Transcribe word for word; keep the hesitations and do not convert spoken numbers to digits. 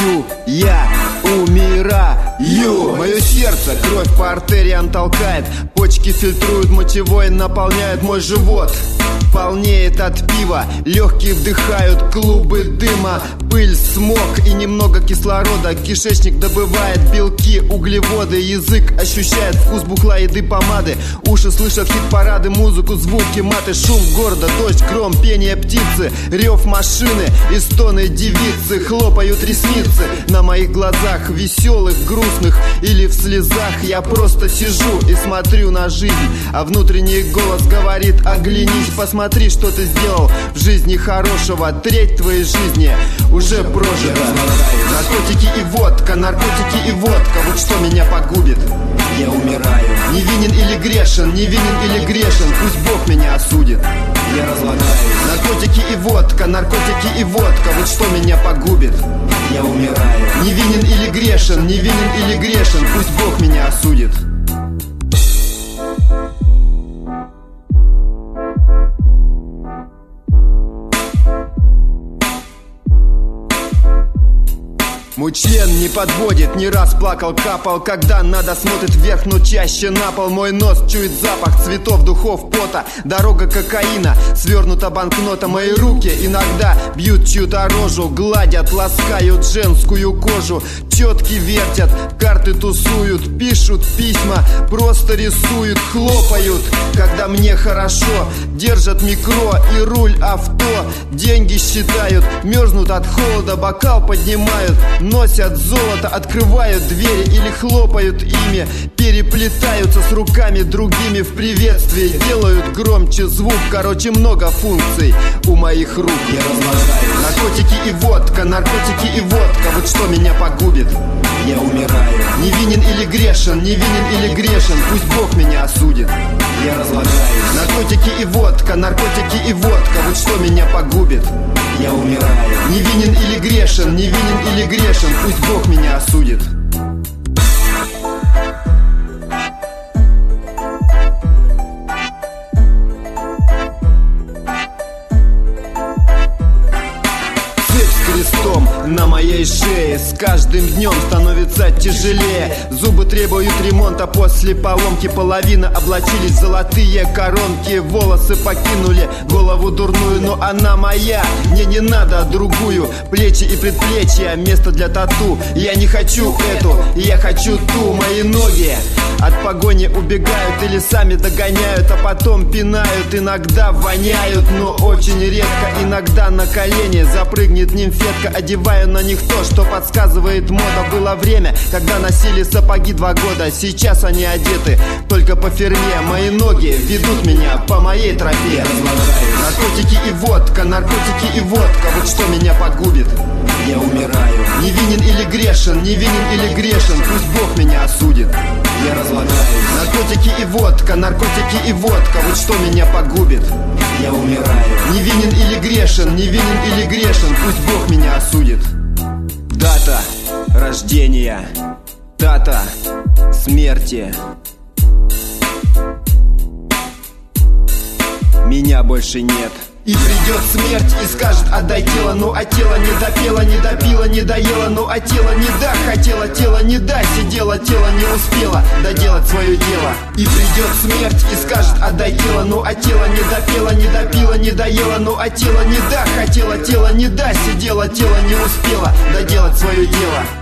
сижу, я умираю. Мое сердце кровь по артериям толкает, почки фильтруют, мочевой наполняют мой живот. Полнеет от пива, легкие вдыхают клубы дыма, пыль, смог и немного кислорода. Кишечник добывает белки, углеводы, язык ощущает вкус бухла, еды, помады. Уши слышат хит-парады, музыку, звуки, маты, шум города, дождь, гром, пение птицы, рев машины и стоны девицы. Хлопают ресницы на моих глазах, веселых, грустных или в слезах. Я просто сижу и смотрю на жизнь, а внутренний голос говорит: оглянись, посмотри. Смотри, что ты сделал в жизни хорошего. Треть твоей жизни уже прожита. Наркотики и водка, наркотики и водка, вот что меня погубит. Я умираю. Невинен или грешен, невинен или грешен, пусть Бог меня осудит. Я разлагаюсь. Наркотики и водка, наркотики и водка, вот что меня погубит. Я умираю. Невинен или грешен, невинен или грешен, пусть Бог меня осудит. Мой член не подводит, не раз плакал, капал, когда надо, смотрит вверх, но чаще на пол. Мой нос чует запах цветов, духов, пота, дорога кокаина, свернута банкнота. Мои руки иногда бьют чью-то рожу, гладят, ласкают женскую кожу. Четки вертят, карты тусуют, пишут письма, просто рисуют, хлопают, когда мне хорошо. Держат микро и руль авто, деньги считают, мерзнут от холода, бокал поднимают, носят золото, открывают двери или хлопают ими, переплетаются с руками другими в приветствии, делают громче звук, короче много функций у моих рук. Я разлагаюсь. Наркотики и водка, наркотики и водка, вот что меня погубит. Я умираю. Невинен или грешен, невинен или грешен, пусть Бог меня осудит. Я разлагаюсь. Наркотики и водка, наркотики и водка, вот что меня погубит. Я умираю. Невинен или грешен, невинен или грешен, пусть Бог меня осудит. Крестом на моей шее с каждым днем становится тяжелее. Зубы требуют ремонта после поломки, половина облачились в золотые коронки. Волосы покинули голову дурную, но она моя, мне не надо другую. Плечи и предплечья, место для тату. Я не хочу эту, я хочу ту. Мои ноги от погони убегают или сами догоняют, а потом пинают, иногда воняют, но очень редко. Иногда на колени запрыгнет нимфетка, одеваю на них то, что подсказывает мода. Было время, когда носили сапоги два года, сейчас они одеты только по фирме. Мои ноги ведут меня по моей тропе. Наркотики и водка, наркотики и водка, вот что меня погубит. Я умираю. Невинен или грешен, невинен или грешен, пусть Бог меня осудит. Я разлагаюсь. Наркотики и водка, наркотики и водка, вот что меня погубит. Я умираю. Невинен или грешен, невинен или грешен, пусть Бог меня осудит. Дата рождения, дата смерти. Меня больше нет. И придет смерть и скажет: отдай тело, ну а тело не допело, не допило, не доело, ну а тело не да, хотела, тело не да, сидела, тело не успела доделать свое дело. И придет смерть и скажет: отдай тело, ну а тело не допело, не допило, не доело, ну а тело не да, хотела, тело не да, сидела, тело не успела доделать свое дело.